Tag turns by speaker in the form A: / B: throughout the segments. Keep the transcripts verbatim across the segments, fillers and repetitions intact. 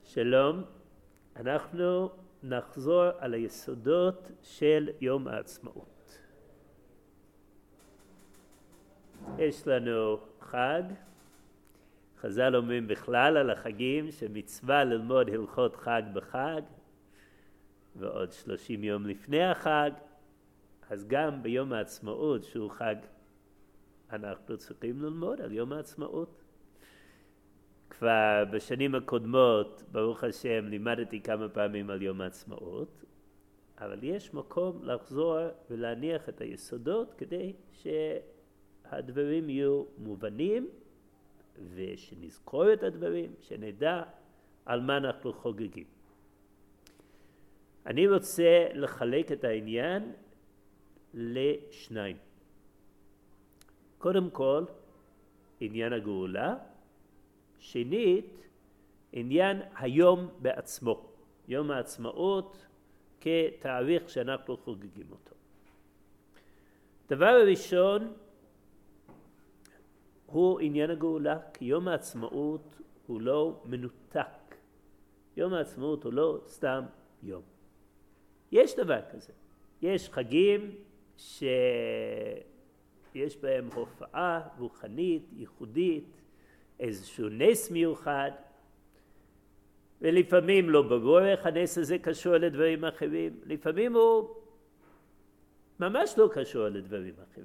A: שלום, אנחנו נחזור על היסודות של יום העצמאות. יש לנו חג, חז"ל אומרים בכלל על החגים שמצווה ללמוד הלכות חג בחג, ועוד שלושים יום לפני החג, אז גם ביום העצמאות שהוא חג אנחנו צריכים ללמוד על יום העצמאות. כבר בשנים הקודמות, ברוך השם, לימדתי כמה פעמים על יום העצמאות, אבל יש מקום לחזור ולהניח את היסודות כדי שהדברים יהיו מובנים ושנזכור את הדברים, שנדע על מה אנחנו חוגגים. אני רוצה לחלק את העניין לשניים. קודם כל, עניין הגאולה. שנית, עניין היום בעצמו, יום העצמאות כתאריך שאנחנו חוגגים אותו. דבר הראשון הוא עניין הגאולה, כי יום העצמאות הוא לא מנותק. יום העצמאות הוא לא סתם יום. יש דבר כזה. יש חגים שיש בהם הופעה רוחנית, ייחודית, איזשהו נס מיוחד, ולפעמים לא ברור איך הנס הזה קשור לדברים אחרים, לפעמים הוא ממש לא קשור לדברים אחרים.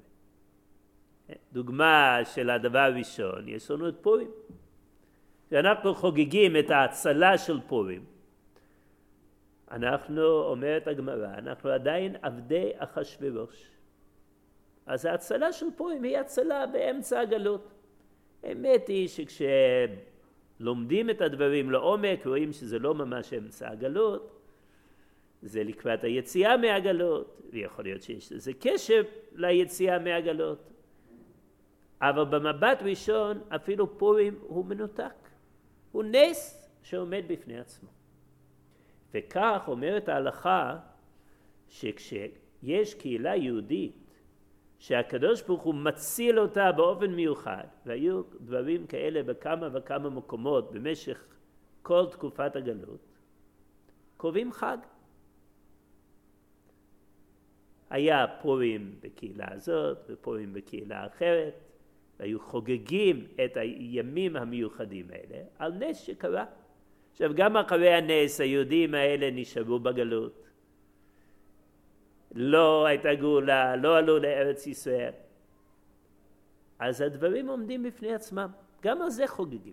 A: דוגמה של הדבר הראשון, יש לנו את פורים. כשאנחנו חוגגים את ההצלה של פורים, אנחנו, אומרת הגמרא, אנחנו עדיין עבדי אחשוורוש. אז ההצלה של פורים היא הצלה באמצע הגלות. האמת היא שכשלומדים את הדברים לעומק, רואים שזה לא ממש אמצע הגלות, זה לקראת היציאה מהגלות, ויכול להיות שיש לזה קשר ליציאה מהגלות. אבל במבט ראשון, אפילו פורים הוא מנותק. הוא נס שעומד בפני עצמו. וכך אומרת ההלכה, שכשיש קהילה יהודית, שהקדוש ברוך הוא מציל אותה באופן מיוחד, והיו דברים כאלה בכמה וכמה מקומות במשך כל תקופת הגלות, קובעים חג. היה פורים בקהילה הזאת ופורים בקהילה אחרת, והיו חוגגים את הימים המיוחדים האלה על נס שקרה. עכשיו גם אחרי הנס היהודים האלה נשארו בגלות, לא הייתה גאולה, לא עלו לארץ ישראל. אז הדברים עומדים בפני עצמם, גם על זה חוגגים.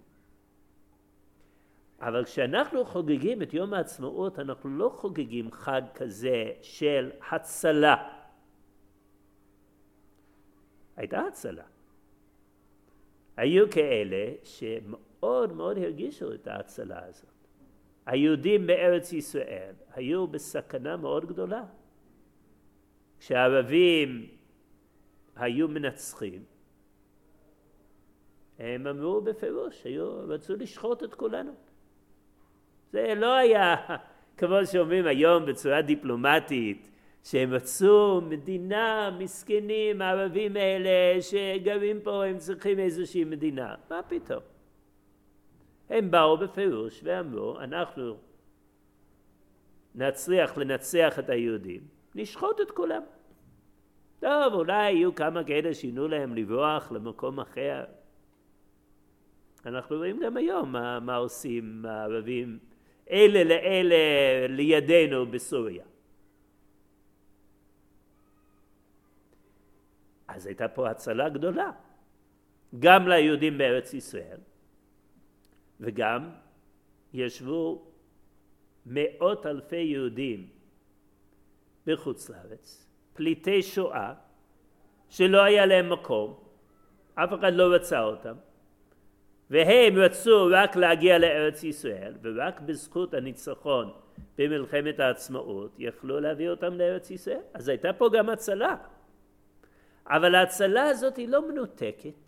A: אבל כשאנחנו חוגגים את יום העצמאות, אנחנו לא חוגגים חג כזה של הצלה. הייתה הצלה. היו כאלה שמאוד מאוד הרגישו את ההצלה הזאת. היהודים בארץ ישראל היו בסכנה מאוד גדולה. כשהערבים היו מנצחים, הם אמרו בפירוש, היו, רצו לשחוט את כולנו. זה לא היה, כמו שאומרים היום בצורה דיפלומטית, שהם רצו מדינה, מסכנים, הערבים האלה שגרים פה, הם צריכים איזושהי מדינה. מה פתאום? הם באו בפירוש ואמרו, אנחנו נצליח לנצח את היהודים, נשחוט את כולם. טוב, אולי יהיו כמה כאלה שינו להם לברוח למקום אחר. אנחנו רואים גם היום מה, מה עושים הערבים אלה לאלה לידינו בסוריה. אז הייתה פה הצלה גדולה, גם ליהודים בארץ ישראל, וגם ישבו מאות אלפי יהודים בחוץ לארץ, פליטי שואה, שלא היה להם מקום, אף אחד לא רצה אותם, והם רצו רק להגיע לארץ ישראל, ורק בזכות הניצחון במלחמת העצמאות יכלו להביא אותם לארץ ישראל. אז הייתה פה גם הצלה, אבל ההצלה הזאת היא לא מנותקת.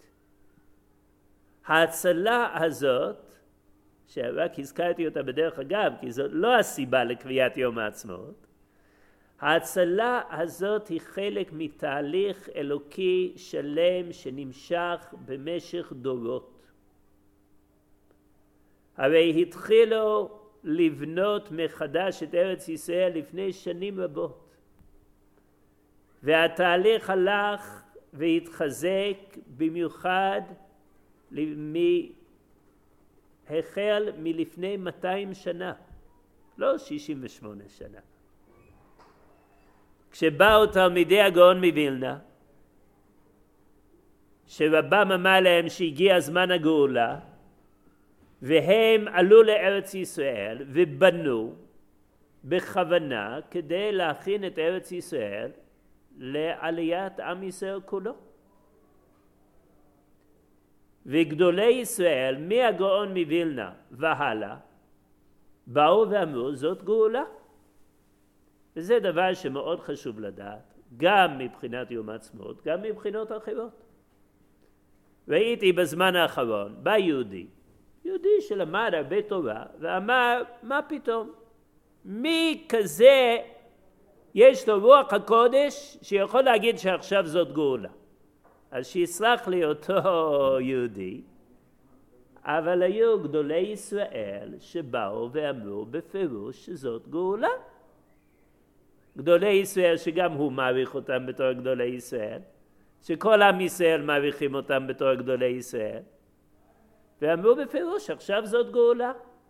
A: ההצלה הזאת, שרק הזכרתי אותה בדרך אגב, כי זו לא הסיבה לקביעת יום העצמאות, ההצלה הזאת היא חלק מתהליך אלוקי שלם שנמשך במשך דורות. הרי התחילו לבנות מחדש את ארץ ישראל לפני שנים רבות. והתהליך הלך והתחזק במיוחד החל מלפני מאתיים שנה, לא שישים ושמונה שנה. כשבאו תלמידי הגאון מווילנה, שרבם אמר להם שהגיע זמן הגאולה, והם עלו לארץ ישראל ובנו בכוונה כדי להכין את ארץ ישראל לעליית עם ישראל כולו. וגדולי ישראל מהגאון מווילנה והלאה באו ואמרו זאת גאולה. וזה דבר שמאוד חשוב לדעת, גם מבחינת יום העצמאות, גם מבחינות אחרות. ראיתי בזמן האחרון, בא יהודי, יהודי שלמד הרבה תורה, ואמר, מה פתאום? מי כזה יש לו רוח הקודש שיכול להגיד שעכשיו זאת גאולה? אז שיסלח לי אותו יהודי, אבל היו גדולי ישראל שבאו ואמרו בפירוש שזאת גאולה. גדולי ישראל שגם הוא מעריך אותם בתור גדולי ישראל, שכל עם ישראל מעריכים אותם בתור גדולי ישראל, ואמרו בפירוש עכשיו זאת גאולה.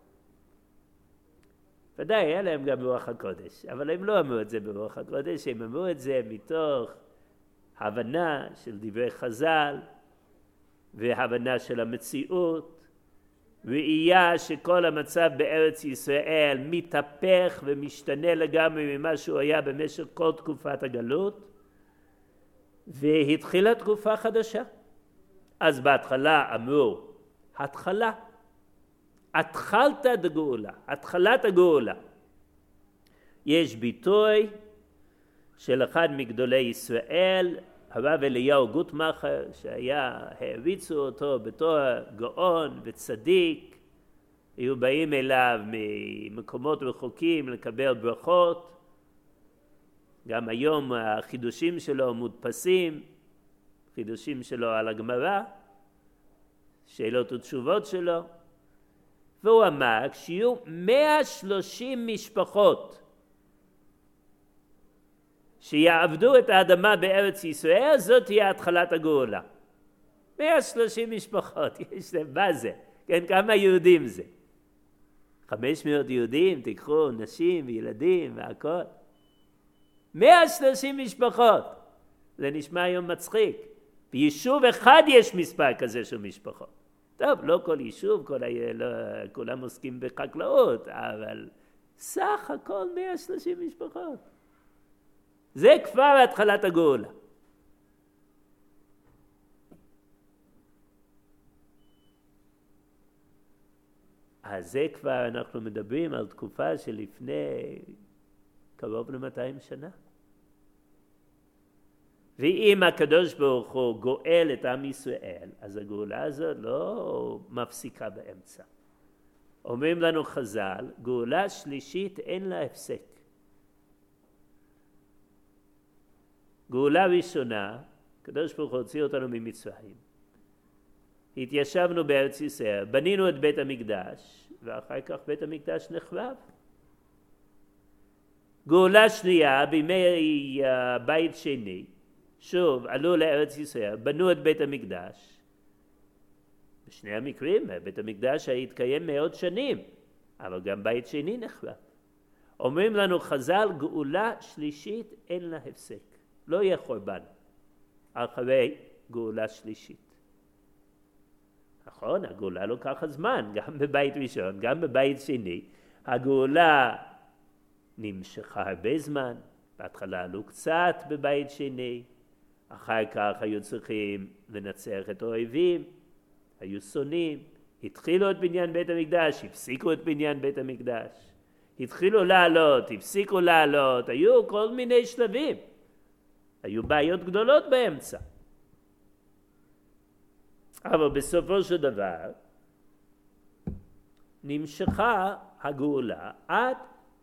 A: ודאי היה להם גם רוח הקודש, אבל הם לא אמרו את זה ברוח הקודש, הם אמרו את זה מתוך הבנה של דברי חז"ל והבנה של המציאות, ראייה שכל המצב בארץ ישראל מתהפך ומשתנה לגמרי ממה שהוא היה במשך כל תקופת הגלות, והתחילה תקופה חדשה. אז בהתחלה אמרו, התחלה, התחלת הגאולה, התחלת הגאולה. יש ביטוי של אחד מגדולי ישראל, הרב אליהו גוטמכר, שהיה, העריצו אותו בתור גאון וצדיק, היו באים אליו ממקומות רחוקים לקבל ברכות, גם היום החידושים שלו מודפסים, חידושים שלו על הגמרא, שאלות ותשובות שלו, והוא אמר, כשיהיו מאה ושלושים משפחות שיעבדו את האדמה בארץ ישראל, זאת תהיה התחלת הגאולה. מאה ושלושים משפחות, יש להם, מה זה? כן, כמה יהודים זה? חמש מאות יהודים, תיקחו נשים וילדים והכל. מאה ושלושים משפחות, זה נשמע היום מצחיק. ביישוב אחד יש מספר כזה של משפחות. טוב, לא כל יישוב, כל ה... לא, כולם עוסקים בחקלאות, אבל סך הכל מאה ושלושים משפחות. זה כבר התחלת הגאולה. אז זה כבר אנחנו מדברים על תקופה שלפני קרוב ל-מאתיים שנה. ואם הקדוש ברוך הוא גואל את עם ישראל, אז הגאולה הזאת לא מפסיקה באמצע. אומרים לנו חז"ל, גאולה שלישית אין לה הפסק. גאולה ראשונה, הקדוש ברוך הוא הוציא אותנו ממצרים. התיישבנו בארץ ישראל, בנינו את בית המקדש, ואחר כך בית המקדש נחרב. גאולה שנייה, בימי בית שני, שוב עלו לארץ ישראל, בנו את בית המקדש. בשני המקרים, בית המקדש התקיים מאות שנים, אבל גם בית שני נחרב. אומרים לנו חז"ל, גאולה שלישית אין לה הפסק. לא יהיה חורבן אחרי גאולה שלישית. נכון, הגאולה לוקחת זמן, גם בבית ראשון, גם בבית שני. הגאולה נמשכה הרבה זמן, בהתחלה עלו קצת בבית שני, אחר כך היו צריכים לנצח את האויבים, היו שונאים, התחילו את בניין בית המקדש, הפסיקו את בניין בית המקדש, התחילו לעלות, הפסיקו לעלות, היו כל מיני שלבים, היו בעיות גדולות באמצע. אבל בסופו של דבר נמשכה הגאולה עד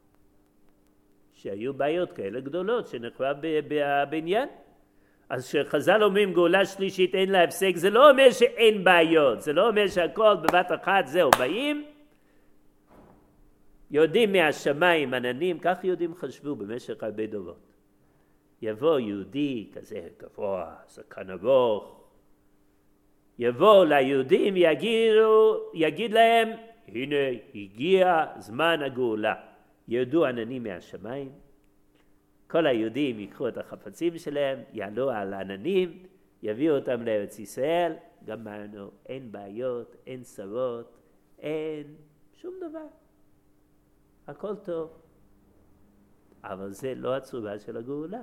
A: שהיו בעיות כאלה גדולות שנחרב בבניין. אז כשחז"ל אומרים גאולה שלישית אין לה הפסק, זה לא אומר שאין בעיות, זה לא אומר שהכל בבת אחת זהו, באים יורדים מהשמיים עננים, כך יהודים חשבו במשך הרבה דורות. יבוא יהודי כזה גבוה, זקן ארוך, יבוא ליהודים, יגידו, יגיד להם, הנה הגיע זמן הגאולה. ירדו עננים מהשמיים, כל היהודים ייקחו את החפצים שלהם, יעלו על העננים, יביאו אותם לארץ ישראל, גמרנו, אין בעיות, אין צרות, אין שום דבר. הכל טוב. אבל זה לא הצורה של הגאולה.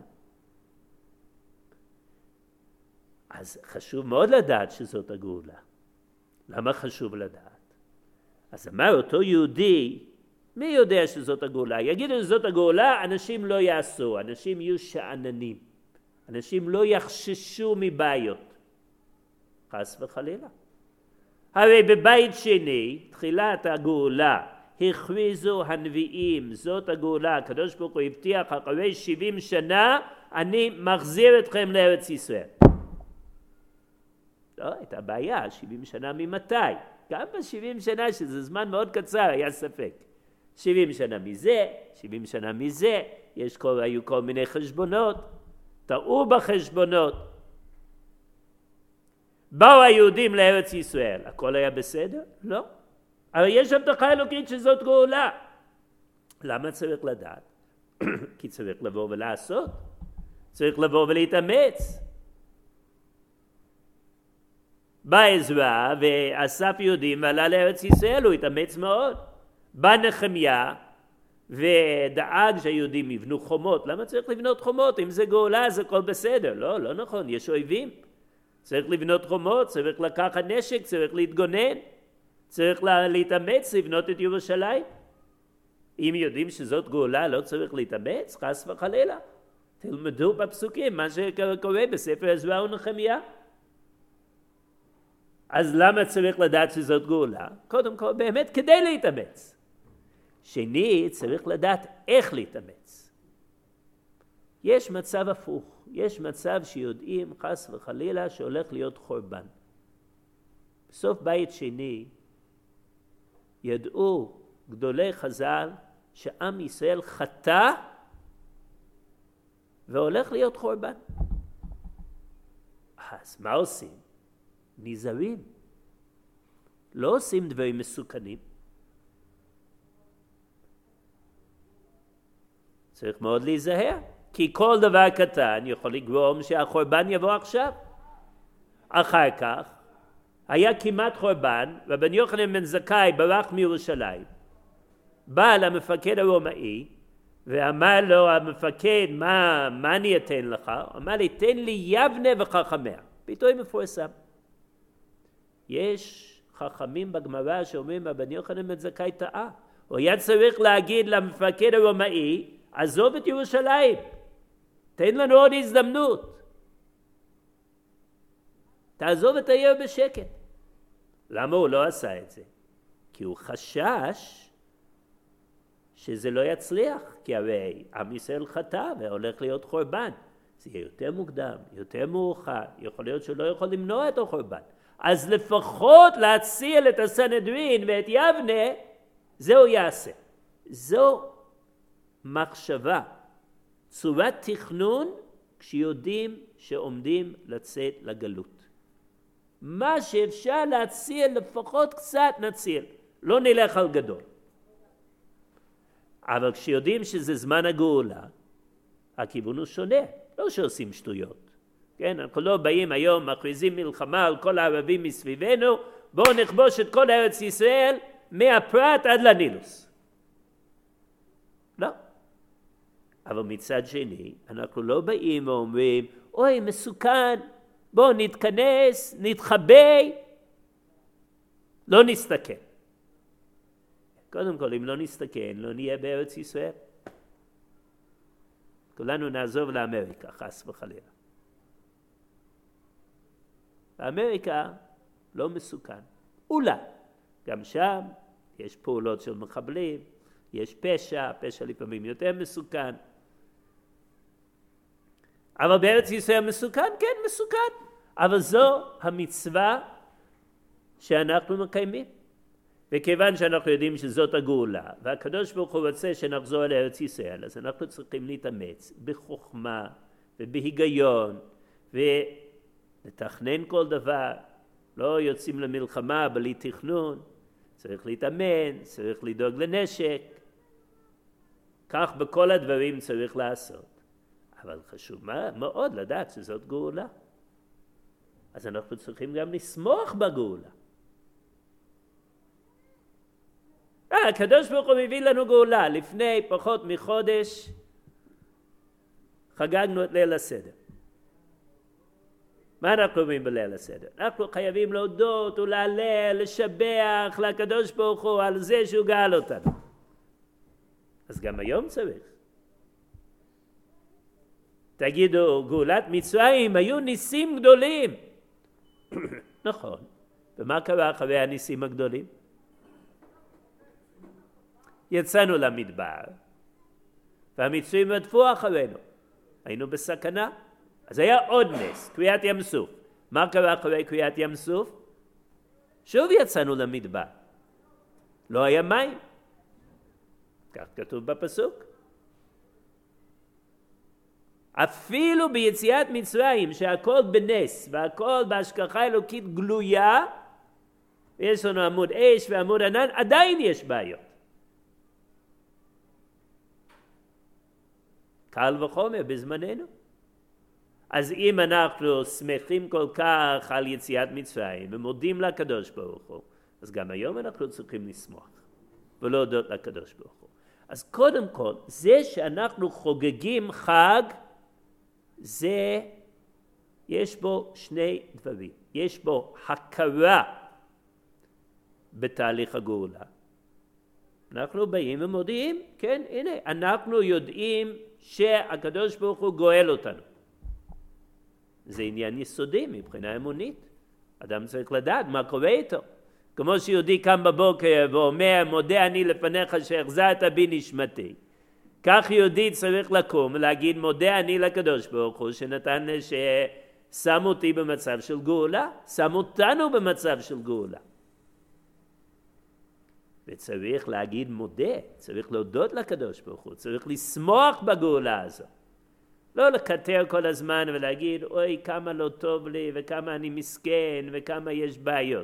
A: אז חשוב מאוד לדעת שזאת הגאולה. למה חשוב לדעת? אז אמר אותו יהודי, מי יודע שזאת הגאולה? יגידו שזאת הגאולה, אנשים לא יעשו, אנשים יהיו שעננים. אנשים לא יחששו מבעיות. חס וחלילה. הרי בבית שני, תחילת הגאולה, הכריזו הנביאים, זאת הגאולה, הקדוש ברוך הוא הבטיח אחרי שבעים שנה, אני מחזיר אתכם לארץ ישראל. לא, הייתה בעיה, שבעים שנה ממתי? גם ב-שבעים שנה, שזה זמן מאוד קצר, היה ספק. שבעים שנה מזה, שבעים שנה מזה, יש כל, היו כל מיני חשבונות, טעו בחשבונות. באו היהודים לארץ ישראל, הכל היה בסדר? לא. אבל יש הבטחה אלוקית שזאת גאולה. למה צריך לדעת? כי צריך לבוא ולעשות. צריך לבוא ולהתאמץ. בא עזרא ואסף יהודים ועלה לארץ ישראל, הוא התאמץ מאוד. בא נחמיה ודאג שהיהודים יבנו חומות. למה צריך לבנות חומות? אם זה גאולה אז הכל בסדר. לא, לא נכון, יש אויבים. צריך לבנות חומות, צריך לקחת נשק, צריך להתגונן. צריך להתאמץ, לבנות את ירושלים. אם יודעים שזאת גאולה, לא צריך להתאמץ, חס וחלילה. תלמדו בפסוקים מה שקורה בספר עזרא ונחמיה. אז למה צריך לדעת שזאת גאולה? קודם כל, באמת כדי להתאמץ. שני, צריך לדעת איך להתאמץ. יש מצב הפוך. יש מצב שיודעים, חס וחלילה, שהולך להיות חורבן. בסוף בית שני, ידעו גדולי חז"ל שעם ישראל חטא והולך להיות חורבן. אז מה עושים? נזהרים. לא עושים דברים מסוכנים. צריך מאוד להיזהר, כי כל דבר קטן יכול לגרום שהחורבן יבוא עכשיו. אחר כך היה כמעט חורבן, רבן יוחנן בן זכאי ברח מירושלים. בא למפקד הרומאי, ואמר לו המפקד, מה, מה אני אתן לך? אמר לי, תן לי יבנה וחכמיה. ביטוי מפורסם. יש חכמים בגמרא שאומרים, רבן יוחנן בן זכאי טעה. הוא היה צריך להגיד למפקד הרומאי, עזוב את ירושלים, תן לנו עוד הזדמנות. תעזוב את העיר בשקט. למה הוא לא עשה את זה? כי הוא חשש שזה לא יצליח, כי הרי עם ישראל חטא והולך להיות חורבן. זה יהיה יותר מוקדם, יותר מאוחר, יכול להיות שהוא לא יכול למנוע את החורבן. אז לפחות להציל את הסנהדרין ואת יבנה, זה הוא יעשה. זו מחשבה, צורת תכנון כשיודעים שעומדים לצאת לגלות. מה שאפשר להציל, לפחות קצת נציל. לא נלך על גדול. אבל כשיודעים שזה זמן הגאולה, הכיוון הוא שונה. לא שעושים שטויות. כן, אנחנו לא באים היום, מכריזים מלחמה על כל הערבים מסביבנו, בואו נכבוש את כל ארץ ישראל, מהפרת עד לנילוס. לא. אבל מצד שני, אנחנו לא באים ואומרים, אוי, מסוכן, בואו נתכנס, נתחבא, לא נסתכן. קודם כל, אם לא נסתכן, לא נהיה בארץ ישראל. כולנו נעזוב לאמריקה, חס וחלילה. באמריקה לא מסוכן. אולי, גם שם יש פעולות של מחבלים, יש פשע, פשע לפעמים יותר מסוכן. אבל בארץ ישראל מסוכן? כן, מסוכן. אבל זו המצווה שאנחנו מקיימים. וכיוון שאנחנו יודעים שזאת הגאולה, והקדוש ברוך הוא רוצה שנחזור לארץ ישראל, אז אנחנו צריכים להתאמץ בחוכמה ובהיגיון, ולתכנן כל דבר. לא יוצאים למלחמה בלי תכנון, צריך להתאמן, צריך לדאוג לנשק. כך בכל הדברים צריך לעשות. אבל חשוב מאוד לדעת שזאת גאולה. אז אנחנו צריכים גם לשמוח בגאולה. אה, הקדוש ברוך הוא מביא לנו גאולה. לפני פחות מחודש חגגנו את ליל הסדר. מה אנחנו אומרים בליל הסדר? אנחנו חייבים להודות ולהלל, לשבח לקדוש ברוך הוא על זה שהוא גאל אותנו. אז גם היום צריך. תגידו, גאולת מצרים היו ניסים גדולים. נכון. ומה קרה אחרי הניסים הגדולים? יצאנו למדבר, והמצרים רדפו אחרינו. היינו בסכנה. אז היה עוד נס, קריעת ים סוף. מה קרה אחרי קריעת ים סוף? שוב יצאנו למדבר. לא היה מים. כך כתוב בפסוק. אפילו ביציאת מצרים, שהכל בנס והכל בהשגחה אלוקית גלויה, יש לנו עמוד אש ועמוד ענן, עדיין יש בעיות. קל וחומר בזמננו. אז אם אנחנו שמחים כל כך על יציאת מצרים ומודים לקדוש ברוך הוא, אז גם היום אנחנו צריכים לשמוח ולהודות לקדוש ברוך הוא. אז קודם כל, זה שאנחנו חוגגים חג, זה, יש בו שני דברים. יש בו הכרה בתהליך הגאולה. אנחנו באים ומודיעים, כן, הנה, אנחנו יודעים שהקדוש ברוך הוא גואל אותנו. זה עניין יסודי מבחינה אמונית. אדם צריך לדעת מה קורה איתו. כמו שיהודי קם בבוקר ואומר, מודה אני לפניך שהחזרת בי נשמתי. כך יהודי צריך לקום ולהגיד, מודה אני לקדוש ברוך הוא שנתן, ששם אותי במצב של גאולה, שם אותנו במצב של גאולה. וצריך להגיד מודה, צריך להודות לקדוש ברוך הוא, צריך לשמוח בגאולה הזו. לא לקטר כל הזמן ולהגיד, אוי כמה לא טוב לי וכמה אני מסכן וכמה יש בעיות.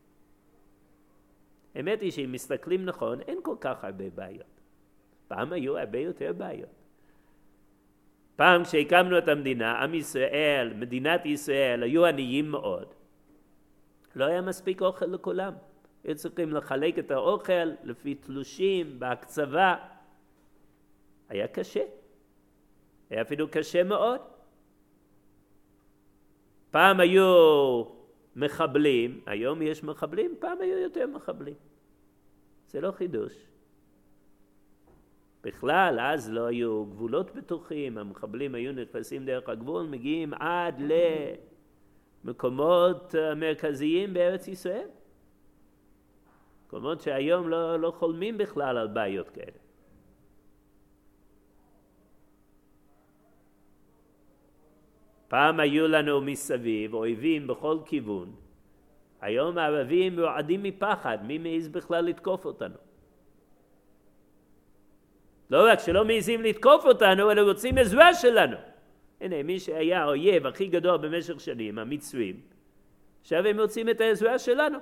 A: האמת היא שאם מסתכלים נכון, אין כל כך הרבה בעיות. פעם היו הרבה יותר בעיות. פעם כשהקמנו את המדינה, עם ישראל, מדינת ישראל, היו עניים מאוד. לא היה מספיק אוכל לכולם. היו צריכים לחלק את האוכל לפי תלושים, בהקצבה. היה קשה. היה אפילו קשה מאוד. פעם היו מחבלים, היום יש מחבלים, פעם היו יותר מחבלים. זה לא חידוש. בכלל, אז לא היו גבולות בטוחים, המחבלים היו נכנסים דרך הגבול, מגיעים עד למקומות מרכזיים בארץ ישראל. מקומות שהיום לא, לא חולמים בכלל על בעיות כאלה. פעם היו לנו מסביב אויבים בכל כיוון. היום הערבים רועדים מפחד, מי מעז בכלל לתקוף אותנו? לא רק שלא מעזים לתקוף אותנו, אלא רוצים עזרה שלנו. הנה, מי שהיה האויב הכי גדול במשך שנים, המצרים, עכשיו הם רוצים את העזרה שלנו.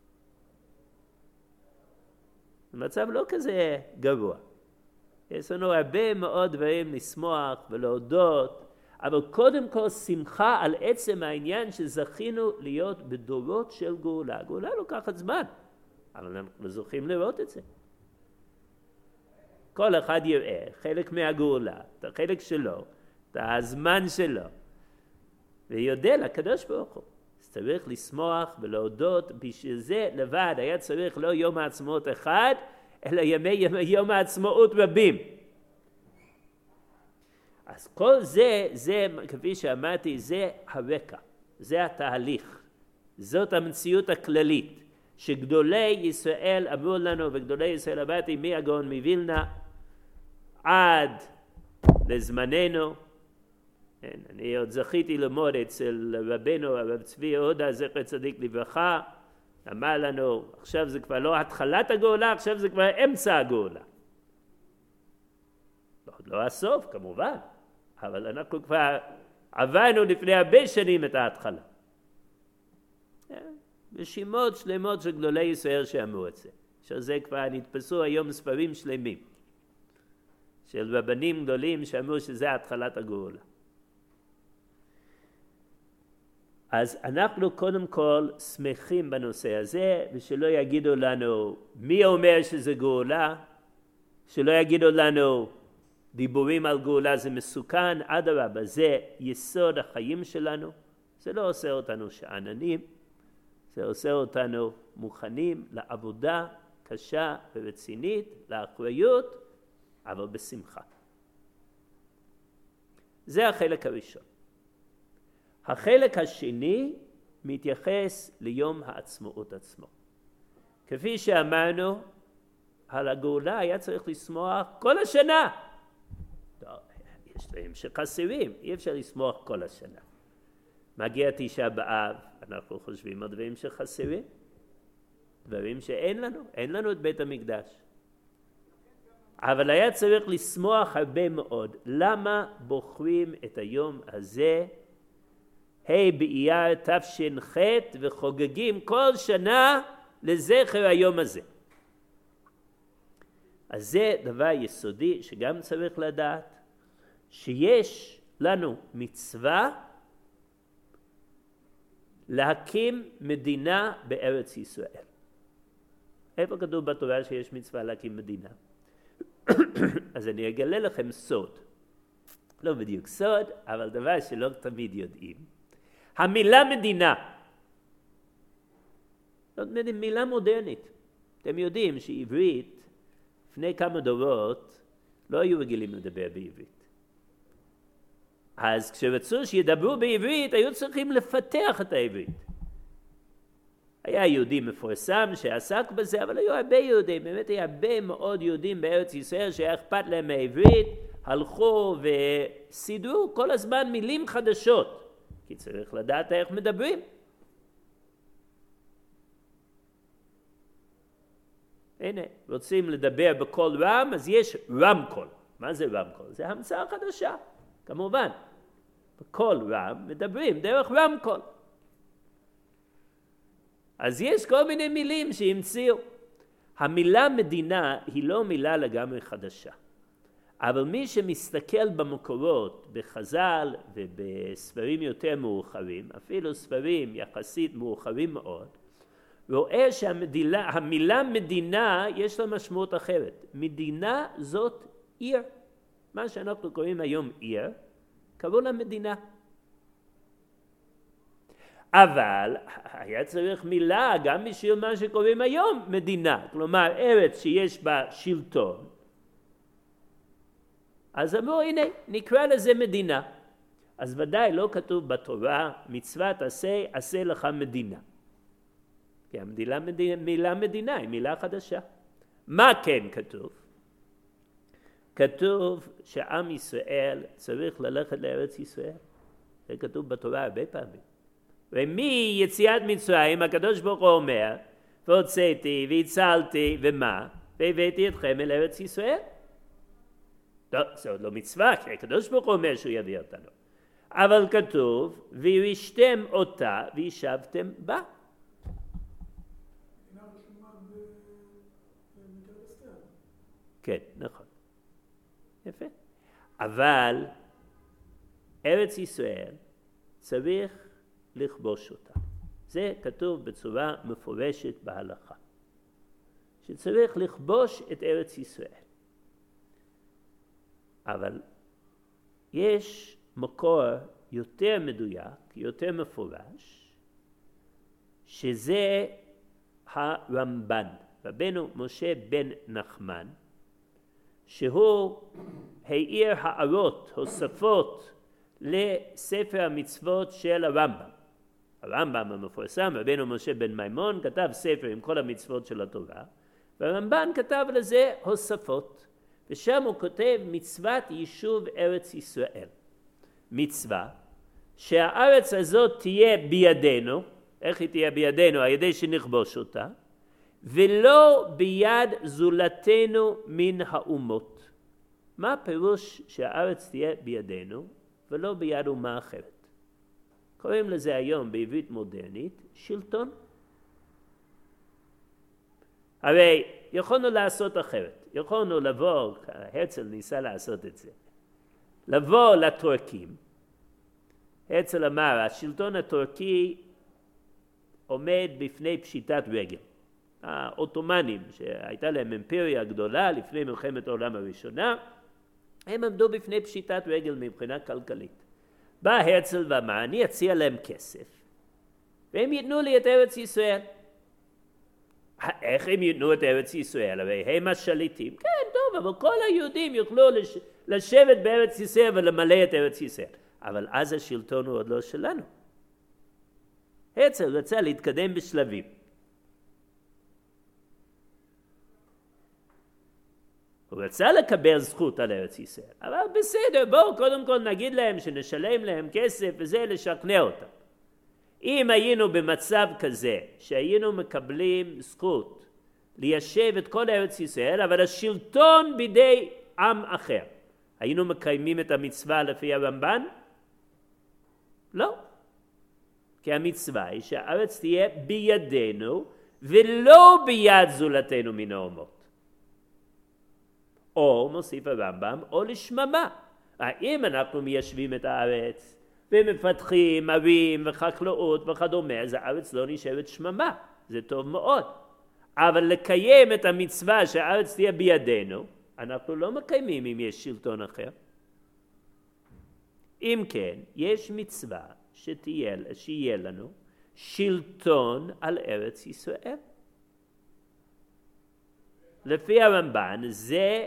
A: המצב לא כזה גרוע. יש לנו הרבה מאוד דברים לשמוח ולהודות, אבל קודם כל שמחה על עצם העניין שזכינו להיות בדורות של גאולה. גאולה לוקחת זמן, אבל אנחנו זוכים לראות את זה. כל אחד יראה חלק מהגאולה, את החלק שלו, את הזמן שלו, ויודע לקדוש ברוך הוא. אז צריך לשמוח ולהודות, בשביל זה לבד היה צריך לא יום העצמאות אחד, אלא ימי יום העצמאות רבים. אז כל זה, זה, כפי שאמרתי, זה הרקע, זה התהליך. זאת המציאות הכללית, שגדולי ישראל אמרו לנו, וגדולי ישראל אמרתי מהגאון מווילנה, עד לזמננו. אני עוד זכיתי ללמוד אצל רבנו, הרב צבי יהודה, זכר צדיק לברכה, אמר לנו, עכשיו זה כבר לא התחלת הגאולה, עכשיו זה כבר אמצע הגאולה. עוד לא הסוף, כמובן, אבל אנחנו כבר עברנו לפני הרבה שנים את ההתחלה. רשימות שלמות של גדולי ישראל שאמרו את זה. שזה כבר נתפסו היום ספרים שלמים. של רבנים גדולים שאמרו שזה התחלת הגאולה. אז אנחנו קודם כל שמחים בנושא הזה, ושלא יגידו לנו מי אומר שזה גאולה, שלא יגידו לנו דיבורים על גאולה זה מסוכן, אדרבה, זה יסוד החיים שלנו, זה לא עושה אותנו שאננים, זה עושה אותנו מוכנים לעבודה קשה ורצינית, לאחריות, אבל בשמחה. זה החלק הראשון. החלק השני מתייחס ליום העצמאות עצמו. כפי שאמרנו, על הגאולה היה צריך לשמוח כל השנה. טוב, יש דברים שחסרים, אי אפשר לשמוח כל השנה. מגיע תשעה באב, אנחנו חושבים על דברים שחסרים, דברים שאין לנו, אין לנו את בית המקדש. אבל היה צריך לשמוח הרבה מאוד. למה בוחרים את היום הזה? ה' באייר תש"ח וחוגגים כל שנה לזכר היום הזה. אז זה דבר יסודי שגם צריך לדעת, שיש לנו מצווה להקים מדינה בארץ ישראל. איפה כתוב בתורה שיש מצווה להקים מדינה? אז אני אגלה לכם סוד. לא בדיוק סוד, אבל דבר שלא תמיד יודעים. המילה מדינה, זאת מילה מודרנית. אתם יודעים שעברית, לפני כמה דורות, לא היו רגילים לדבר בעברית. אז כשרצו שידברו בעברית, היו צריכים לפתח את העברית. היה יהודי מפורסם שעסק בזה, אבל היו הרבה יהודים, באמת היה הרבה מאוד יהודים בארץ ישראל שהיה אכפת להם מהעברית, הלכו וסידרו כל הזמן מילים חדשות, כי צריך לדעת איך מדברים. הנה, רוצים לדבר בקול רם, אז יש רמקול. מה זה רמקול? זה המצאה חדשה, כמובן. בקול רם מדברים דרך רמקול. אז יש כל מיני מילים שהמציאו. המילה מדינה היא לא מילה לגמרי חדשה. אבל מי שמסתכל במקורות, בחז"ל ובספרים יותר מאוחרים, אפילו ספרים יחסית מאוחרים מאוד, רואה שהמילה מדינה יש לה משמעות אחרת. מדינה זאת עיר. מה שאנחנו קוראים היום עיר, קראו לה מדינה. אבל היה צריך מילה גם בשביל מה שקוראים היום מדינה. כלומר, ארץ שיש בה שלטון. אז אמרו, הנה, נקרא לזה מדינה. אז ודאי לא כתוב בתורה, מצוות עשה, עשה לך מדינה. כי המילה מדינה, מילה מדינה היא מילה חדשה. מה כן כתוב? כתוב שעם ישראל צריך ללכת לארץ ישראל. זה כתוב בתורה הרבה פעמים. ומיציאת מצרים הקדוש ברוך הוא אומר, והוצאתי והצלתי ומה? והבאתי אתכם אל ארץ ישראל. לא, זה עוד לא מצווה, כי הקדוש ברוך הוא אומר שהוא יביא אותנו. אבל כתוב, וירשתם אותה וישבתם בה. כן, נכון. יפה. אבל ארץ ישראל צריך לכבוש אותה. זה כתוב בצורה מפורשת בהלכה. שצריך לכבוש את ארץ ישראל. אבל יש מקור יותר מדויק, יותר מפורש, שזה הרמב"ן, רבנו משה בן נחמן, שהוא העיר הערות, הוספות לספר המצוות של הרמב"ם. הרמב"ם המפורסם, רבנו משה בן מימון, כתב ספר עם כל המצוות של התורה, והרמב"ן כתב לזה הוספות. ושם הוא כותב מצוות יישוב ארץ ישראל. מצווה שהארץ הזאת תהיה בידינו, איך היא תהיה בידינו? על ידי שנכבוש אותה, ולא ביד זולתנו מן האומות. מה הפירוש שהארץ תהיה בידינו ולא ביד אומה אחרת? קוראים לזה היום בעברית מודרנית שלטון. הרי יכולנו לעשות אחרת. יכולנו לבוא, הרצל ניסה לעשות את זה, לבוא לטורקים. הרצל אמר, השלטון הטורקי עומד בפני פשיטת רגל. האוטומנים, שהייתה להם אימפריה גדולה לפני מלחמת העולם הראשונה, הם עמדו בפני פשיטת רגל מבחינה כלכלית. בא הרצל ואמר, אני אציע להם כסף, והם ייתנו לי את ארץ ישראל. איך הם ייתנו את ארץ ישראל? הרי הם השליטים. כן, טוב, אבל כל היהודים יוכלו לש... לשבת בארץ ישראל ולמלא את ארץ ישראל. אבל אז השלטון הוא עוד לא שלנו. הרצל רצה להתקדם בשלבים. הוא רצה לקבל זכות על ארץ ישראל. אבל בסדר, בואו קודם כל נגיד להם שנשלם להם כסף וזה לשכנע אותם. אם היינו במצב כזה שהיינו מקבלים זכות ליישב את כל ארץ ישראל, אבל השלטון בידי עם אחר, היינו מקיימים את המצווה לפי הרמב"ן? לא. כי המצווה היא שהארץ תהיה בידינו ולא ביד זולתנו מן האומות. או, מוסיף הרמב"ם, או לשממה. האם אנחנו מיישבים את הארץ ומפתחים ערים וחקלאות וכדומה, אז הארץ לא נשארת שממה. זה טוב מאוד. אבל לקיים את המצווה שהארץ תהיה בידינו, אנחנו לא מקיימים אם יש שלטון אחר. אם כן, יש מצווה שתהיה, שיהיה לנו שלטון על ארץ ישראל. לפי הרמב"ן זה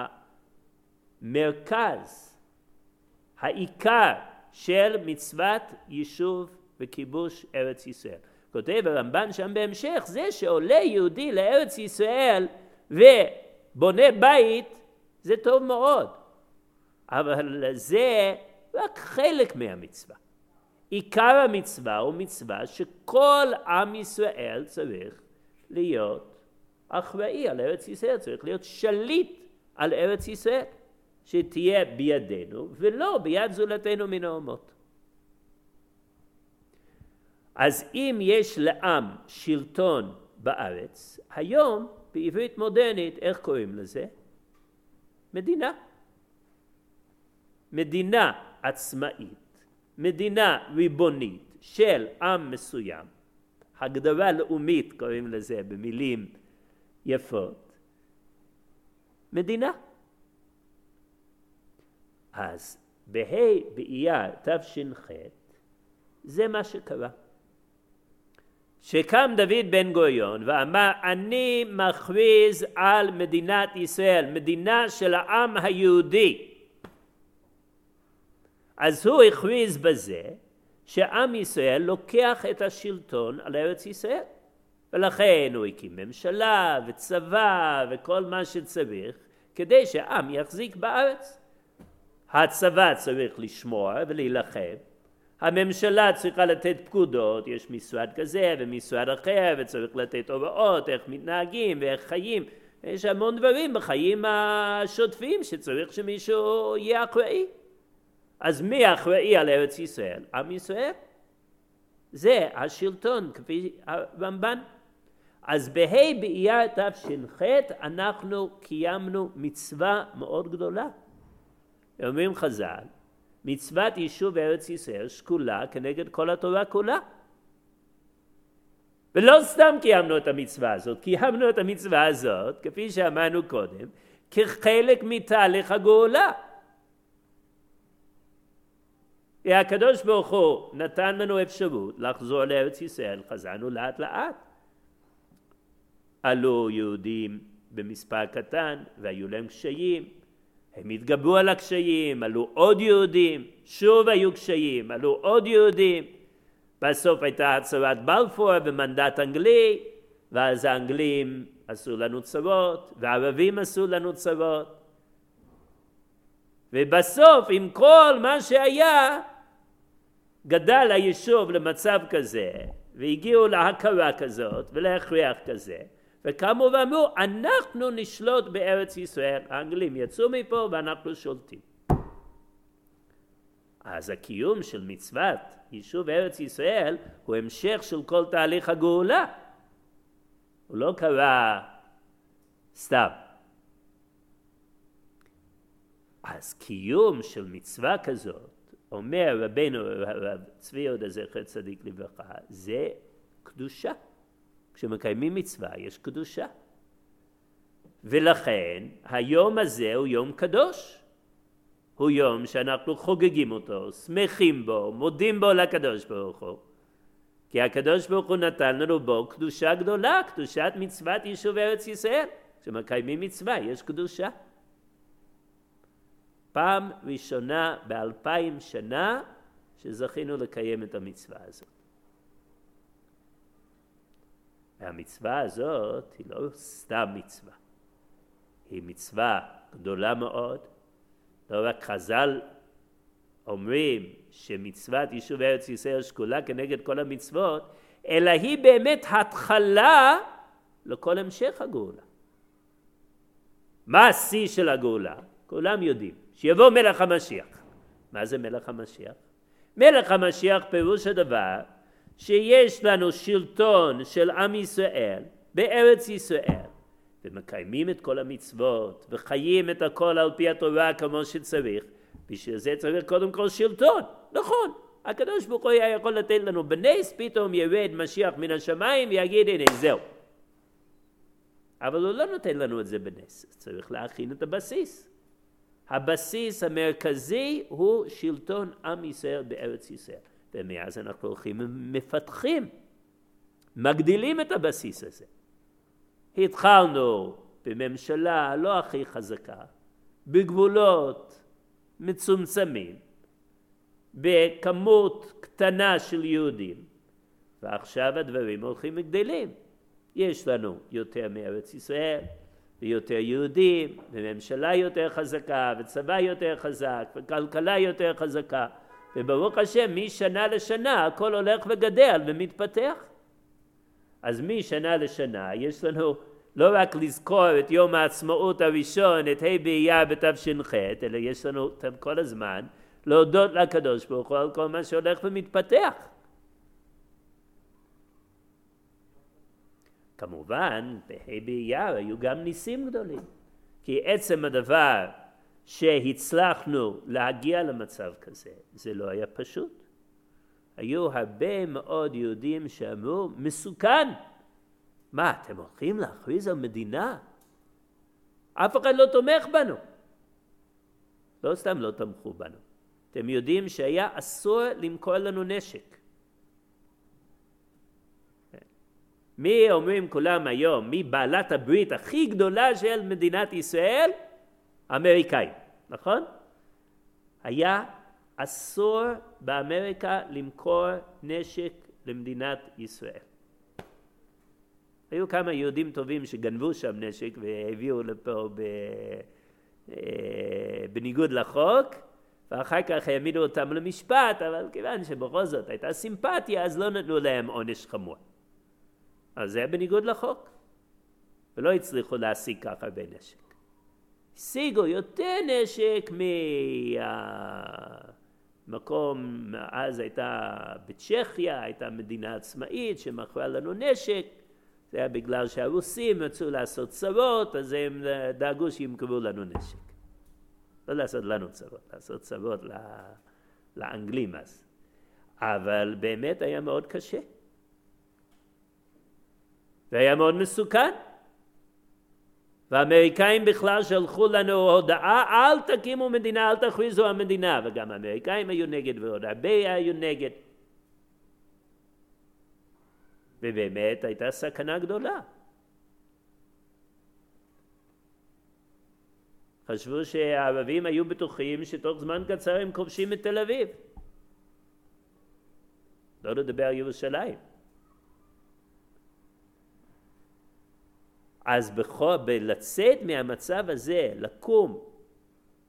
A: המרכז, העיקר של מצוות יישוב וכיבוש ארץ ישראל. כותב הרמב"ן שם בהמשך, זה שעולה יהודי לארץ ישראל ובונה בית, זה טוב מאוד. אבל זה רק חלק מהמצווה. עיקר המצווה הוא מצווה שכל עם ישראל צריך להיות אחראי על ארץ ישראל, צריך להיות שליט על ארץ ישראל, שתהיה בידינו ולא ביד זולתנו מן האומות. אז אם יש לעם שלטון בארץ, היום בעברית מודרנית, איך קוראים לזה? מדינה. מדינה עצמאית, מדינה ריבונית של עם מסוים, הגדרה לאומית קוראים לזה במילים יפות, מדינה. אז בה' באייר תש"ח זה מה שקרה. שקם דוד בן גוריון ואמר, אני מכריז על מדינת ישראל, מדינה של העם היהודי. אז הוא הכריז בזה שעם ישראל לוקח את השלטון על ארץ ישראל. ולכן הוא הקים ממשלה וצבא וכל מה שצריך כדי שהעם יחזיק בארץ. הצבא צריך לשמור ולהילחם. הממשלה צריכה לתת פקודות, יש משרד כזה ומשרד אחר וצריך לתת הוראות איך מתנהגים ואיך חיים. יש המון דברים בחיים השוטפים שצריך שמישהו יהיה אחראי. אז מי אחראי על ארץ ישראל? עם ישראל. זה השלטון כפי הרמב"ן. אז בה' באייר תש"ח אנחנו קיימנו מצווה מאוד גדולה. אומרים חז"ל, מצוות יישוב ארץ ישראל שקולה כנגד כל התורה כולה. ולא סתם קיימנו את המצווה הזאת, קיימנו את המצווה הזאת, כפי שאמרנו קודם, כחלק מתהליך הגאולה. הקדוש ברוך הוא נתן לנו אפשרות לחזור לארץ ישראל, חזרנו לאט לאט. עלו יהודים במספר קטן והיו להם קשיים, הם התגברו על הקשיים, עלו עוד יהודים, שוב היו קשיים, עלו עוד יהודים. בסוף הייתה הצהרת בלפור ומנדט אנגלי, ואז האנגלים עשו לנו צרות, והערבים עשו לנו צרות. ובסוף עם כל מה שהיה, גדל היישוב למצב כזה, והגיעו להכרה כזאת ולהכריח כזה, וקמו ואמרו, אנחנו נשלוט בארץ ישראל, האנגלים יצאו מפה ואנחנו שולטים. אז הקיום של מצוות יישוב ארץ ישראל הוא המשך של כל תהליך הגאולה. הוא לא קרה סתם. אז קיום של מצווה כזאת, אומר רבנו רב צבי יהודה זכר צדיק לברכה, זה קדושה. כשמקיימים מצווה יש קדושה. ולכן היום הזה הוא יום קדוש. הוא יום שאנחנו חוגגים אותו, שמחים בו, מודים בו לקדוש ברוך הוא. כי הקדוש ברוך הוא נתן לנו בו קדושה גדולה, קדושת מצוות יישוב ארץ ישראל. כשמקיימים מצווה יש קדושה. פעם ראשונה באלפיים שנה שזכינו לקיים את המצווה הזאת. והמצווה הזאת היא לא סתם מצווה. היא מצווה גדולה מאוד. לא רק חז"ל אומרים שמצוות יישוב ארץ ישראל שקולה כנגד כל המצוות, אלא היא באמת התחלה לכל המשך הגאולה. מה השיא של הגאולה? כולם יודעים. שיבוא מלך המשיח. מה זה מלך המשיח? מלך המשיח פירוש הדבר שיש לנו שלטון של עם ישראל בארץ ישראל, ומקיימים את כל המצוות וחיים את הכל על פי התורה כמו שצריך. בשביל זה צריך קודם כל שלטון. נכון, הקדוש ברוך הוא היה יכול לתת לנו בנס, פתאום ירד משיח מן השמיים ויגיד הנה זהו. אבל הוא לא נותן לנו את זה בנס, צריך להכין את הבסיס. הבסיס המרכזי הוא שלטון עם ישראל בארץ ישראל. ומאז אנחנו הולכים ומפתחים, מגדילים את הבסיס הזה. התחלנו בממשלה לא הכי חזקה, בגבולות מצומצמים, בכמות קטנה של יהודים, ועכשיו הדברים הולכים וגדלים. יש לנו יותר מארץ ישראל, ויותר יהודים, וממשלה יותר חזקה, וצבא יותר חזק, וכלכלה יותר חזקה, וברוך השם משנה לשנה הכל הולך וגדל ומתפתח. אז משנה לשנה יש לנו לא רק לזכור את יום העצמאות הראשון, את ה' באייר בתש"ח, אלא יש לנו כל הזמן להודות לקדוש ברוך הוא על כל מה שהולך ומתפתח. כמובן, בה' באייר היו גם ניסים גדולים, כי עצם הדבר שהצלחנו להגיע למצב כזה, זה לא היה פשוט. היו הרבה מאוד יהודים שאמרו, מסוכן. מה, אתם הולכים להכריז על מדינה? אף אחד לא תומך בנו. לא סתם לא תמכו בנו. אתם יודעים שהיה אסור למכור לנו נשק. מי אומרים כולם היום, מי בעלת הברית הכי גדולה של מדינת ישראל? אמריקאים, נכון? היה אסור באמריקה למכור נשק למדינת ישראל. היו כמה יהודים טובים שגנבו שם נשק והביאו לפה ב... בניגוד לחוק, ואחר כך העמידו אותם למשפט, אבל כיוון שבכל זאת הייתה סימפתיה, אז לא נתנו להם עונש חמור. אז זה היה בניגוד לחוק, ולא הצליחו להשיג כך הרבה נשק. השיגו יותר נשק מהמקום, אז הייתה בצ'כיה, הייתה מדינה עצמאית שמכרה לנו נשק, זה היה בגלל שהרוסים רצו לעשות צרות, אז הם דאגו שימכרו לנו נשק. לא לעשות לנו צרות, לעשות צרות לאנגלים אז. אבל באמת היה מאוד קשה. והיה מאוד מסוכן. והאמריקאים בכלל שלחו לנו הודעה, אל תקימו מדינה, אל תכריזו המדינה. וגם האמריקאים היו נגד ועוד הרבה היו נגד. ובאמת הייתה סכנה גדולה. חשבו שהערבים היו בטוחים שתוך זמן קצר הם כובשים את תל אביב. לא לדבר על ירושלים. אז בכל, בלצאת מהמצב הזה, לקום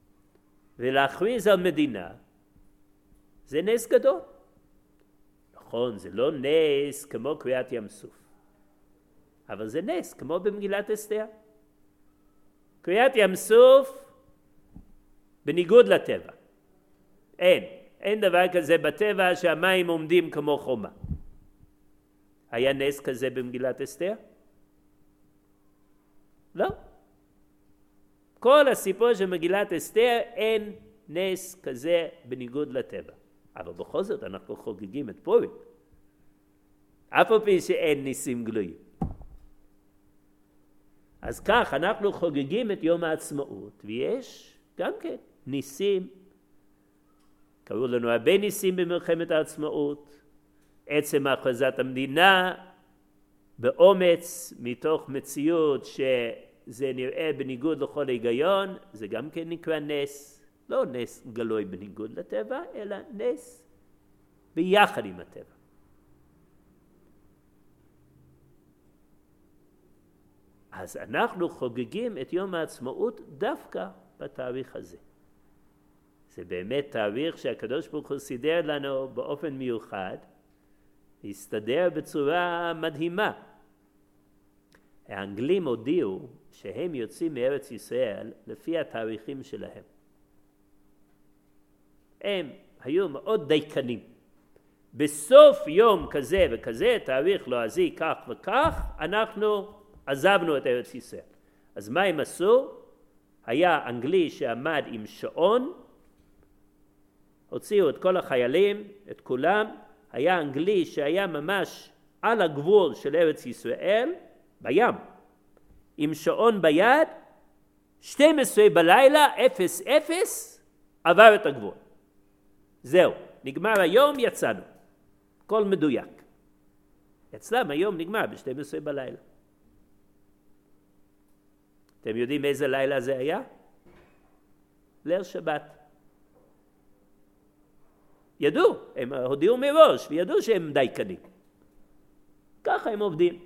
A: ולהכריז על מדינה, זה נס גדול. נכון, זה לא נס כמו קריעת ים סוף, אבל זה נס כמו במגילת אסתר. קריעת ים סוף בניגוד לטבע. אין, אין דבר כזה בטבע שהמים עומדים כמו חומה. היה נס כזה במגילת אסתר? לא. כל הסיפור של מגילת אסתר אין נס כזה בניגוד לטבע. אבל בכל זאת אנחנו חוגגים את פורים. אף על פי שאין ניסים גלויים. אז כך אנחנו חוגגים את יום העצמאות, ויש גם כן ניסים. קראו לנו הרבה ניסים במלחמת העצמאות, עצם הכרזת המדינה, באומץ מתוך מציאות שזה נראה בניגוד לכל היגיון, זה גם כן נקרא נס. לא נס גלוי בניגוד לטבע, אלא נס ביחד עם הטבע. אז אנחנו חוגגים את יום העצמאות דווקא בתאריך הזה. זה באמת תאריך שהקדוש ברוך הוא סידר לנו באופן מיוחד, הסתדר בצורה מדהימה. האנגלים הודיעו שהם יוצאים מארץ ישראל לפי התאריכים שלהם. הם היו מאוד דייקנים. בסוף יום כזה וכזה, תאריך לועזי כך וכך, אנחנו עזבנו את ארץ ישראל. אז מה הם עשו? היה אנגלי שעמד עם שעון, הוציאו את כל החיילים, את כולם, היה אנגלי שהיה ממש על הגבול של ארץ ישראל, בים, עם שעון ביד, שתים עשרה בלילה, אפס אפס, עבר את הגבול. זהו, נגמר היום, יצאנו. כל מדויק. אצלם היום נגמר ב-שתים עשרה בלילה. אתם יודעים איזה לילה זה היה? ליל שבת. ידעו, הם הודיעו מראש, וידעו שהם דייקנים. ככה הם עובדים.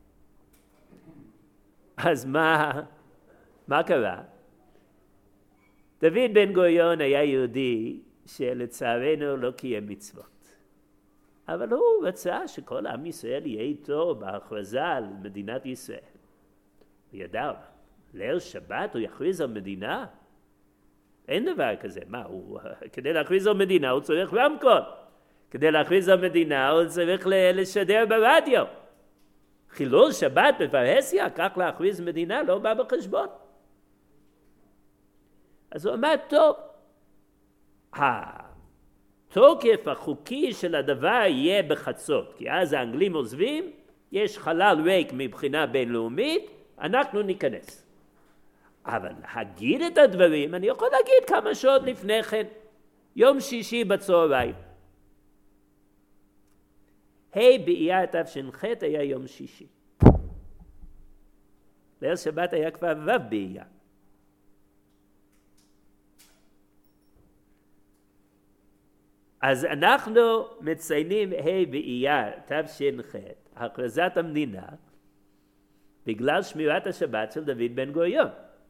A: אז מה, מה קרה? דוד בן גוריון היה יהודי שלצערנו לא קיים מצוות. אבל הוא רצה שכל עם ישראל יהיה איתו בהכרזה על מדינת ישראל. הוא ידע, ליל שבת הוא יכריז על מדינה? אין דבר כזה. מה, הוא, כדי להכריז על מדינה הוא צריך רמקול. כדי להכריז על מדינה הוא צריך לשדר ברדיו. חילול שבת בפרהסיה, כך להכריז מדינה, לא בא בחשבון. אז הוא אמר, טוב, התוקף החוקי של הדבר יהיה בחצות, כי אז האנגלים עוזבים, יש חלל ריק מבחינה בינלאומית, אנחנו ניכנס. אבל להגיד את הדברים, אני יכול להגיד כמה שעות לפני כן, יום שישי בצהריים. ה' באייר תש"ח היה יום שישי. ליל שבת היה כבר ו' באייר. אז אנחנו מציינים ה' באייר תש"ח, הכרזת המדינה, בגלל שמירת השבת של דוד בן גוריון.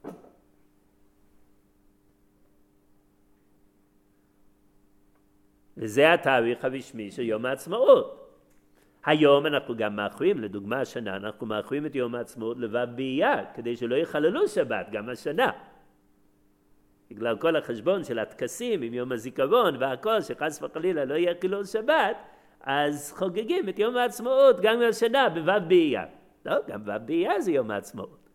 A: וזה התאריך הרשמי של יום העצמאות. היום אנחנו גם מאחרים, לדוגמה השנה, אנחנו מאחרים את יום העצמאות לו' באייר, כדי שלא יחללו שבת גם השנה. בגלל כל החשבון של הטקסים עם יום הזיכרון והכל, שחס וחלילה לא יהיה חילול שבת, אז חוגגים את יום העצמאות גם השנה בו' באייר. לא, גם ו' באייר זה יום העצמאות.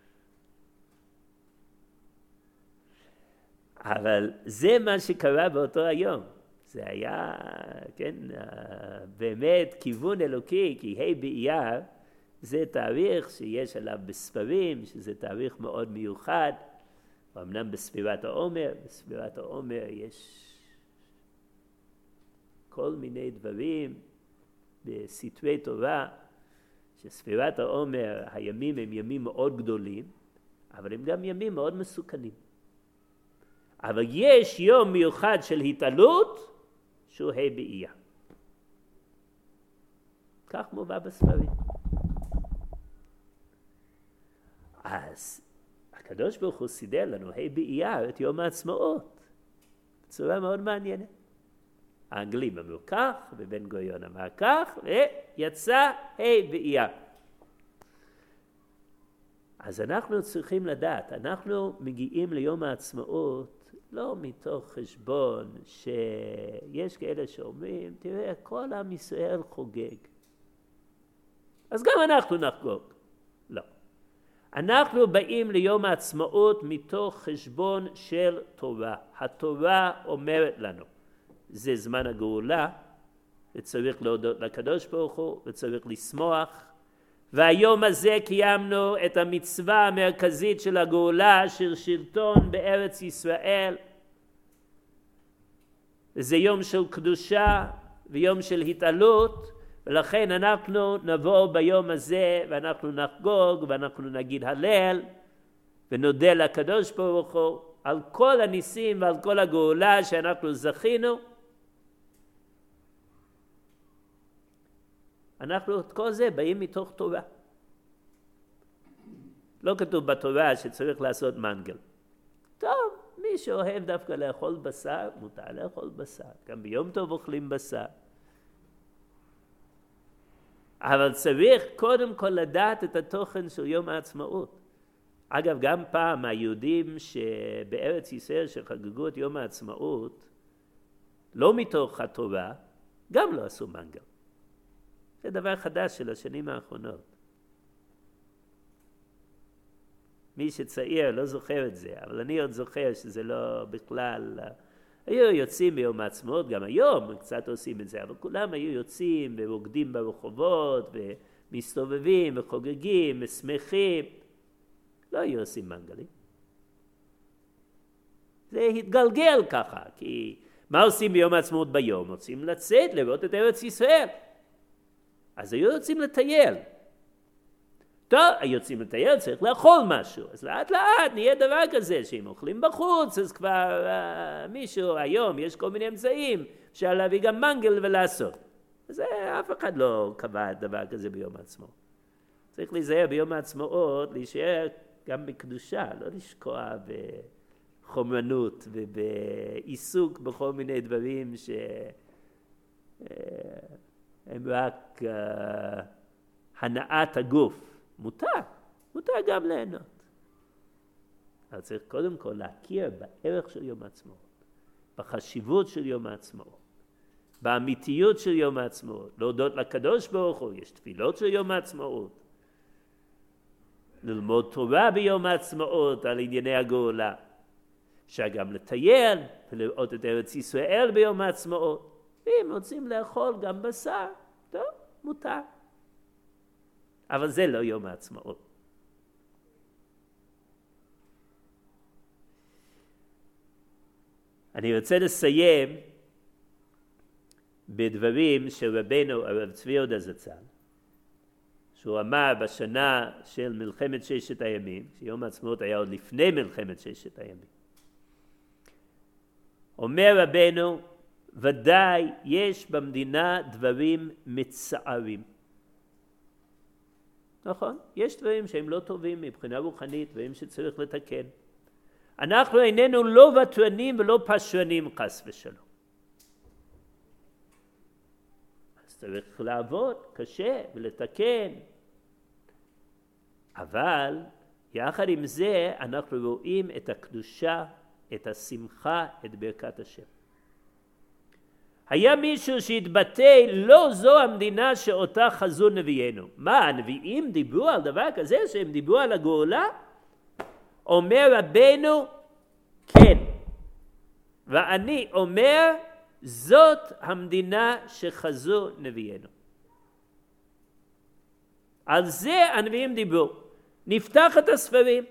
A: אבל זה מה שקרה באותו היום. זה היה, כן, באמת כיוון אלוקי, כי ה' באייר זה תאריך שיש עליו בספרים, שזה תאריך מאוד מיוחד, אמנם בספירת העומר, בספירת העומר יש כל מיני דברים בסתרי תורה, שספירת העומר, הימים הם ימים מאוד גדולים, אבל הם גם ימים מאוד מסוכנים. אבל יש יום מיוחד של התעלות, שהוא ה' באייר. כך מובא בספרים. אז הקדוש ברוך הוא סידר לנו ה' באייר את יום העצמאות בצורה מאוד מעניינת. האנגלים אמרו כך, ובן גוריון אמר כך, ויצא ה' באייר. אז אנחנו צריכים לדעת, אנחנו מגיעים ליום העצמאות לא מתוך חשבון שיש כאלה שאומרים, תראה, כל עם ישראל חוגג. אז גם אנחנו נחגוג. לא. אנחנו באים ליום העצמאות מתוך חשבון של תורה. התורה אומרת לנו, זה זמן הגאולה, וצריך להודות לקדוש ברוך הוא, וצריך לשמוח, והיום הזה קיימנו את המצווה המרכזית של הגאולה, של שלטון בארץ ישראל. זה יום של קדושה ויום של התעלות, ולכן אנחנו נבוא ביום הזה ואנחנו נחגוג ואנחנו נגיד הלל ונודה לקדוש ברוך הוא על כל הניסים ועל כל הגאולה שאנחנו זכינו. אנחנו את כל זה באים מתוך תורה. לא כתוב בתורה שצריך לעשות מנגל. טוב, מי שאוהב דווקא לאכול בשר, מותר לאכול בשר. גם ביום טוב אוכלים בשר. אבל צריך קודם כל לדעת את התוכן של יום העצמאות. אגב, גם פעם היהודים שבארץ ישראל שחגגו את יום העצמאות, לא מתוך התורה, גם לא עשו מנגל. זה דבר חדש של השנים האחרונות. מי שצעיר לא זוכר את זה, אבל אני עוד זוכר שזה לא בכלל... היו יוצאים ביום העצמאות, גם היום קצת עושים את זה, אבל כולם היו יוצאים ורוקדים ברחובות ומסתובבים וחוגגים ושמחים. לא היו עושים מנגלים. זה התגלגל ככה, כי מה עושים ביום העצמאות ביום? רוצים לצאת לראות את ארץ ישראל. אז היו יוצאים לטייל. טוב, היוצאים לטייל צריך לאכול משהו. אז לאט לאט נהיה דבר כזה, שאם אוכלים בחוץ, אז כבר uh, מישהו, היום יש כל מיני אמצעים, אפשר להביא גם מנגל ולעשות. אז אף אחד לא קבע דבר כזה ביום העצמאות. צריך להיזהר ביום העצמאות, להישאר גם בקדושה, לא לשקוע בחומרנות ובעיסוק בכל מיני דברים שהם רק uh, הנעת הגוף. מותר, מותר גם ליהנות. אבל צריך קודם כל להכיר בערך של יום העצמאות, בחשיבות של יום העצמאות, באמיתיות של יום העצמאות, להודות לקדוש ברוך הוא, יש תפילות של יום העצמאות, ללמוד תורה ביום העצמאות על ענייני הגאולה, אפשר גם לטייל ולראות את ארץ ישראל ביום העצמאות, ואם רוצים לאכול גם בשר, טוב, מותר. אבל זה לא יום העצמאות. אני רוצה לסיים בדברים של רבנו הרב צבי יהודה זצ"ל, שהוא אמר בשנה של מלחמת ששת הימים, שיום העצמאות היה עוד לפני מלחמת ששת הימים. אומר רבנו, ודאי יש במדינה דברים מצערים. נכון? יש דברים שהם לא טובים מבחינה רוחנית, דברים שצריך לתקן. אנחנו איננו לא ותרנים ולא פשרנים חס ושלום. אז צריך לעבוד קשה ולתקן. אבל יחד עם זה אנחנו רואים את הקדושה, את השמחה, את ברכת השם. היה מישהו שהתבטא, לא זו המדינה שאותה חזו נביאנו. מה, הנביאים דיברו על דבר כזה שהם דיברו על הגאולה? אומר רבנו, כן. ואני אומר, זאת המדינה שחזו נביאנו. על זה הנביאים דיברו. נפתח את הספרים.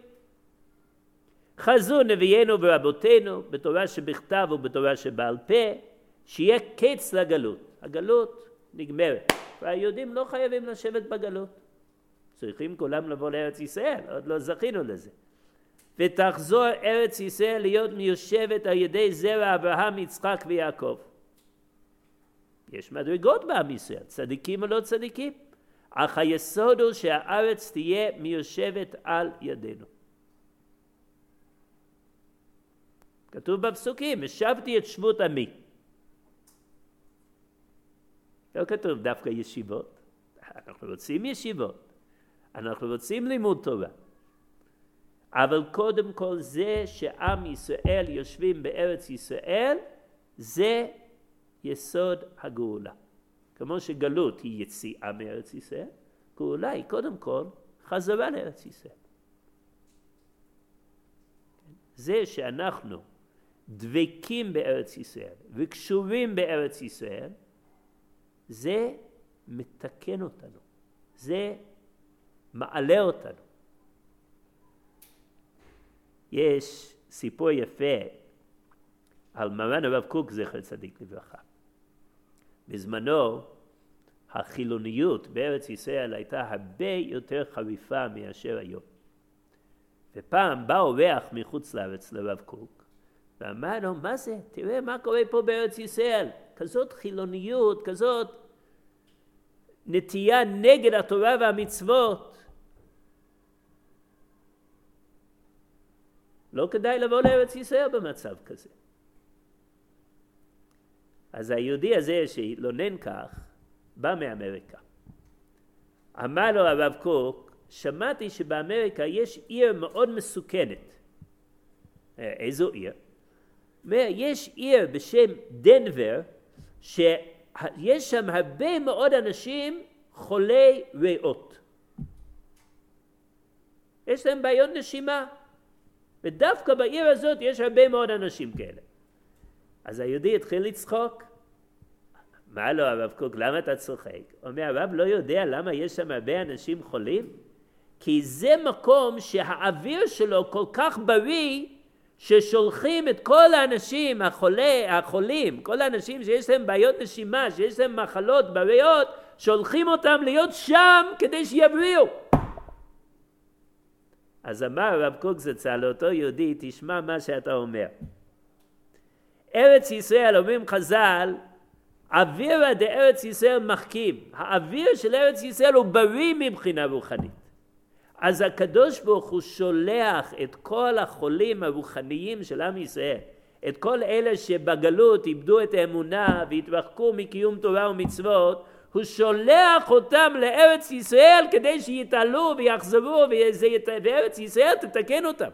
A: חזו נביאנו ורבותינו בתורה שבכתב ובתורה שבעל פה, שיהיה קץ לגלות. הגלות נגמרת. והיהודים לא חייבים לשבת בגלות. צריכים כולם לבוא לארץ ישראל, עוד לא זכינו לזה. ותחזור ארץ ישראל להיות מיושבת על ידי זרע אברהם, יצחק ויעקב. יש מדרגות בעם ישראל, צדיקים ולא צדיקים. אך היסוד הוא שהארץ תהיה מיושבת על ידינו. כתוב בפסוקים, השבתי את שבות עמי. לא כתוב דווקא ישיבות. אנחנו רוצים ישיבות. אנחנו רוצים לימוד תורה. אבל קודם כל זה שעם ישראל יושבים בארץ ישראל, זה יסוד הגאולה. כמו שגלות היא יציאה מארץ ישראל, גאולה היא קודם כל חזרה לארץ ישראל. זה שאנחנו דבקים בארץ ישראל וקשורים בארץ ישראל, זה מתקן אותנו, זה מעלה אותנו. יש סיפור יפה על מרן הרב קוק זכר צדיק לברכה. בזמנו החילוניות בארץ ישראל הייתה הרבה יותר חריפה מאשר היום. ופעם בא אורח מחוץ לארץ לרב קוק ואמר לו, מה זה? תראה מה קורה פה בארץ ישראל, כזאת חילוניות, כזאת נטייה נגד התורה והמצוות. לא כדאי לבוא לארץ ישראל במצב כזה. אז היהודי הזה שהתלונן כך, בא מאמריקה. אמר לו הרב קוק, שמעתי שבאמריקה יש עיר מאוד מסוכנת. איזו עיר? יש עיר בשם דנבר, שיש שם הרבה מאוד אנשים חולי ריאות. יש להם בעיות נשימה. ודווקא בעיר הזאת יש הרבה מאוד אנשים כאלה. אז היהודי התחיל לצחוק. מה לו הרב קוק, למה אתה צוחק? הוא אומר, הרב לא יודע למה יש שם הרבה אנשים חולים? כי זה מקום שהאוויר שלו כל כך בריא, ששולחים את כל האנשים החולי, החולים, כל האנשים שיש להם בעיות נשימה, שיש להם מחלות בריאות, שולחים אותם להיות שם כדי שיבריאו. אז אמר הרב קוק זצ"ל לאותו יהודי, תשמע מה שאתה אומר. ארץ ישראל, אומרים חז"ל, אווירא דארץ ישראל מחכים. האוויר של ארץ ישראל הוא בריא מבחינה רוחנית. אז הקדוש ברוך הוא שולח את כל החולים הרוחניים של עם ישראל, את כל אלה שבגלות איבדו את האמונה והתרחקו מקיום תורה ומצוות, הוא שולח אותם לארץ ישראל כדי שיתעלו ויחזרו, וארץ ישראל תתקן אותם.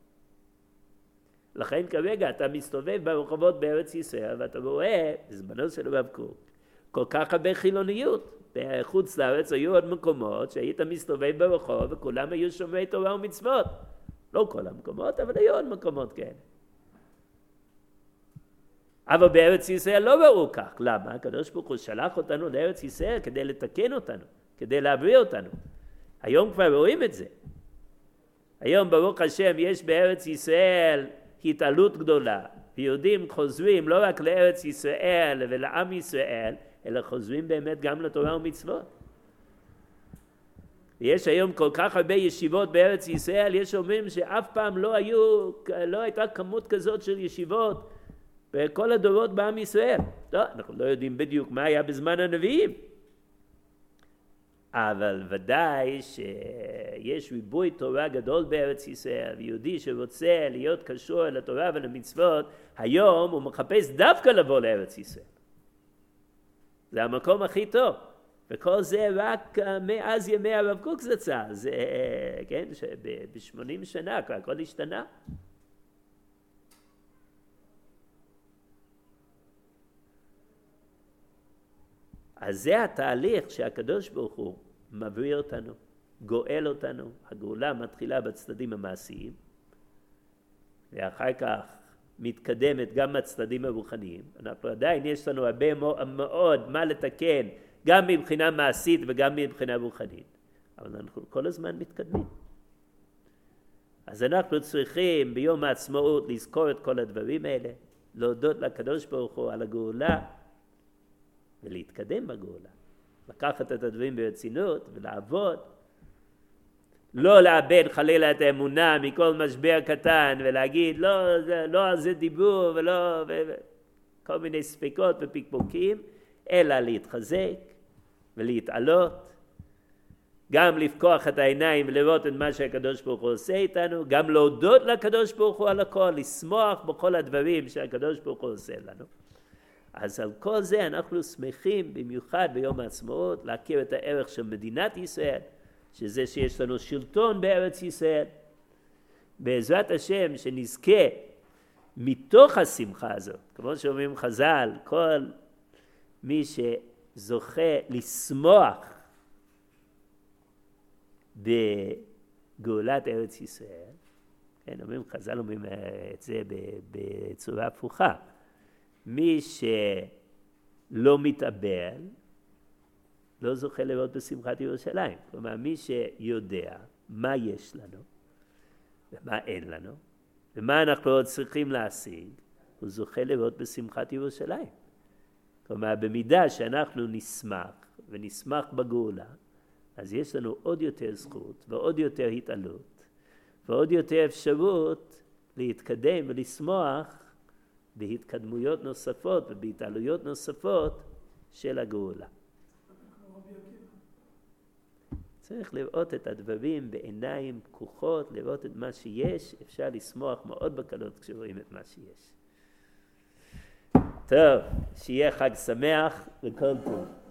A: לכן כרגע אתה מסתובב ברחובות בארץ ישראל ואתה רואה, בזמנו של הרב קוק, כל כך הרבה חילוניות. בחוץ לארץ היו עוד מקומות שהיית מסתובב ברחוב וכולם היו שומרי תורה ומצוות. לא כל המקומות, אבל היו עוד מקומות כאלה. אבל בארץ ישראל לא ראו כך. למה? הקדוש ברוך הוא שלח אותנו לארץ ישראל כדי לתקן אותנו, כדי להבריא אותנו. היום כבר רואים את זה. היום ברוך השם יש בארץ ישראל התעלות גדולה. יהודים חוזרים לא רק לארץ ישראל ולעם ישראל, אלא חוזרים באמת גם לתורה ומצוות. יש היום כל כך הרבה ישיבות בארץ ישראל, יש אומרים שאף פעם לא היו, לא הייתה כמות כזאת של ישיבות בכל הדורות בעם ישראל. לא, אנחנו לא יודעים בדיוק מה היה בזמן הנביאים. אבל ודאי שיש ריבוי תורה גדול בארץ ישראל, ויהודי שרוצה להיות קשור לתורה ולמצוות, היום הוא מחפש דווקא לבוא לארץ ישראל. זה המקום הכי טוב. וכל זה רק מאז ימי הרב קוק זצ"ל. זה, כן, ב-שמונים שנה כבר הכל השתנה. אז זה התהליך שהקדוש ברוך הוא מבריא אותנו, גואל אותנו. הגאולה מתחילה בצדדים המעשיים, ואחר כך מתקדמת גם בצדדים הרוחניים. אנחנו עדיין יש לנו הרבה מאוד מה לתקן, גם מבחינה מעשית וגם מבחינה רוחנית. אבל אנחנו כל הזמן מתקדמים. אז אנחנו צריכים ביום העצמאות לזכור את כל הדברים האלה, להודות לקדוש ברוך הוא על הגאולה, ולהתקדם בגאולה. לקחת את הדברים ברצינות ולעבוד. לא לאבד חלילה את האמונה מכל משבר קטן ולהגיד לא, זה, לא על זה דיבור ולא ו, ו, כל מיני ספקות ופקפוקים, אלא להתחזק ולהתעלות. גם לפקוח את העיניים ולראות את מה שהקדוש ברוך הוא עושה איתנו, גם להודות לקדוש ברוך הוא על הכל, לשמוח בכל הדברים שהקדוש ברוך הוא עושה לנו. אז על כל זה אנחנו שמחים במיוחד ביום העצמאות להכיר את הערך של מדינת ישראל, שזה שיש לנו שלטון בארץ ישראל. בעזרת השם שנזכה מתוך השמחה הזאת, כמו שאומרים חז"ל, כל מי שזוכה לשמוח בגאולת ארץ ישראל, כן, אומרים, חז"ל אומרים את זה בצורה הפוכה, מי שלא מתאבל לא זוכה לראות בשמחת ירושלים. כלומר, מי שיודע מה יש לנו ומה אין לנו ומה אנחנו עוד צריכים להשיג, הוא זוכה לראות בשמחת ירושלים. כלומר, במידה שאנחנו נשמח ונשמח בגאולה, אז יש לנו עוד יותר זכות ועוד יותר התעלות ועוד יותר אפשרות להתקדם ולשמוח בהתקדמויות נוספות ובהתעלויות נוספות של הגאולה. צריך לראות את הדברים בעיניים פקוחות, לראות את מה שיש. אפשר לשמוח מאוד בקלות כשרואים את מה שיש. טוב, שיהיה חג שמח וכל טוב.